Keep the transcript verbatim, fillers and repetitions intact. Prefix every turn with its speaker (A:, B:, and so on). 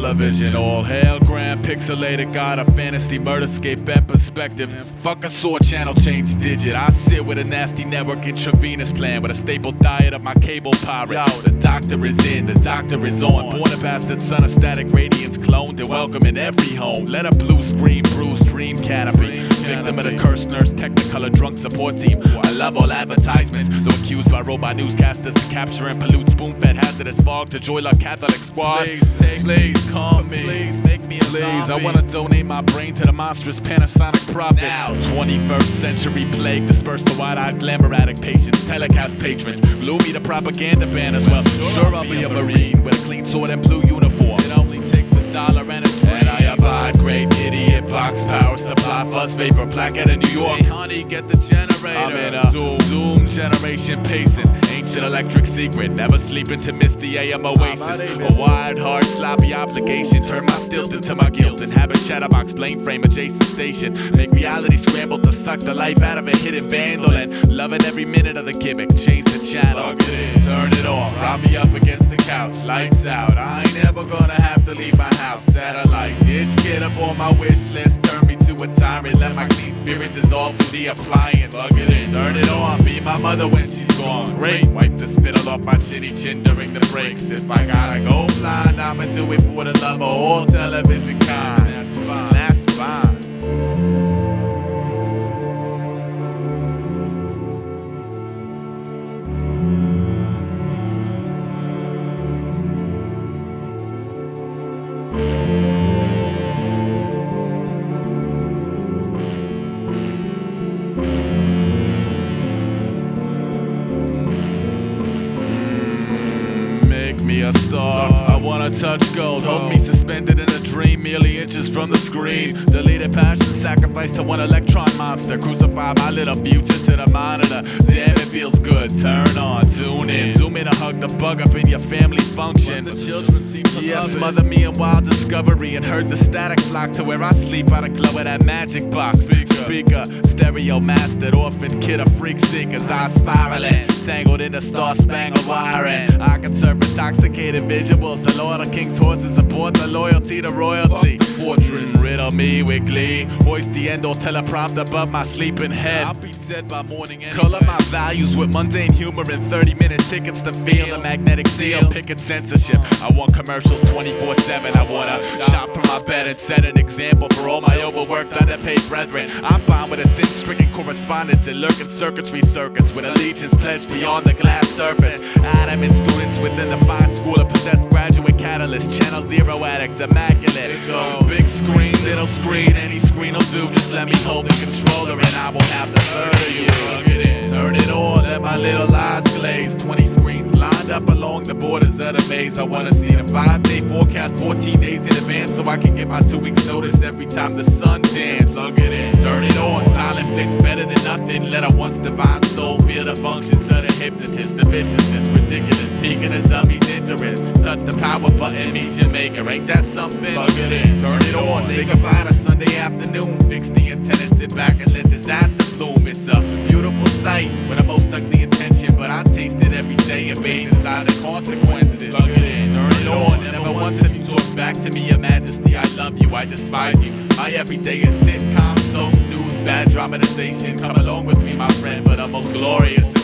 A: television. All hail grand pixelated, got a fantasy murderscape and perspective. Fuck a sword channel, change digit. I sit with a nasty network intravenous plan with a staple diet of my cable pirate. Yo, the doctor is in, the doctor is on. Born a bastard son of static radiance, cloned and welcome in every home. Let a blue screen, bruise, dream canopy. Victim of the cursed nurse, technicolor drunk support team. I love all advertisements, though accused by robot newscasters to capture and pollute spoon-fed hazardous fog to Joy Luck Catholic Squad.
B: Please, take,
A: please, calm me.
B: Please, make me a
A: Please,
B: zombie.
A: I wanna donate my brain to the monstrous Panasonic prophet. Now, twenty-first century plague, disperse the wide-eyed glamour addict patients, telecast patrons, glue me to propaganda banners. Well, sure I'll be a Marine with a clean sword and blue uniform.
B: It only takes a dollar and a dream.
A: And I abide, great idiot, box power supply, fuzz vapor, plaque out of New York.
B: Hey honey, get the generator.
A: I'm in a Zoom, Zoom generation pacing. Ancient electric secret, never sleeping to miss the A M oasis. A wide, hard, sloppy obligation. Turn my stilt into my guilt. Inhabit chatterbox, blame frame, adjacent station. Make reality scramble to suck the life out of a hidden vandal. And loving every minute of the gimmick. Change the channel.
B: Plug it in, turn it on, prop me up against the couch. Lights out, I ain't never gonna have to leave my house. Satellite dish, get up on my wish list. Turn me to a tyrant, let my clean spirit dissolve through the appliance. Plug it in, turn it on, be my mother when she's gone. Great, wipe the spittle off my chinny chin during the breaks. If I gotta go blind, I'ma do it for the love of all television kind. That's fine, that's fine.
A: Me a star, I wanna touch gold. Hold me suspended in a dream, merely inches from the screen. Deleted passion, sacrifice to one electron monster. Crucify my little future to the monitor. Damn, it feels good. Turn on, tune in, zoom in and hug the bug up in your family function.
B: But the children seem to
A: Yes,
B: love it.
A: smother me in wild discovery and heard the static flock to where I sleep by the glow of that magic box.
B: Speaker.
A: Speaker, stereo mastered, orphan kid of freak seekers. I spiraling, tangled in the star-spangled wiring. I can serve intoxicated visuals. The Lord of King's horses aboard the loyalty to royalty.
B: Fuck the fortress.
A: Mm, riddle me with glee. Hoist the end or teleprompter above my sleeping head.
B: I'll be dead by morning anyway.
A: Color my values with mundane humor and thirty minute tickets to feel the magnetic seal. Picket censorship. I want commercials twenty-four seven. I wanna shop from my bed and set an example for all my overworked, underpaid brethren. I'm fine with a sin-stricken correspondence and lurking circuitry circus with allegiance pledged beyond the glass surface. Adamant students within the fine school of possessed graduate catalyst. Channel zero addict, immaculate.
B: It goes.
A: Big screen, little screen, any screen will do. Just let me hold the controller and I will have the murder you.
B: Plug it in,
A: Turn it on, let my little eyes glaze. Twenty screens lined up along the borders of the maze. I wanna see the five-day forecast fourteen days in advance, so I can get my two weeks notice every time the sun dance. Plug it in, turn it on, silent fix better than nothing. Let a once divine soul feel the functions of the hypnotist. The viciousness, ridiculous, peaking the dummy's interest. Touch the power button, meet your maker, ain't that something?
B: plug it in,
A: Turn it on, say goodbye to Sunday afternoon. Fix the antenna, sit back and let disaster bloom. It's a beautiful sight with a most ugly intention, but I taste it every day and bathe inside the consequences.
B: Plug it in,
A: Turn it on, never once have you talked back to me, Your Majesty. I love you, I despise you. My everyday is sitcom, soap, news, bad dramatization. Come along with me, my friend, for the most glorious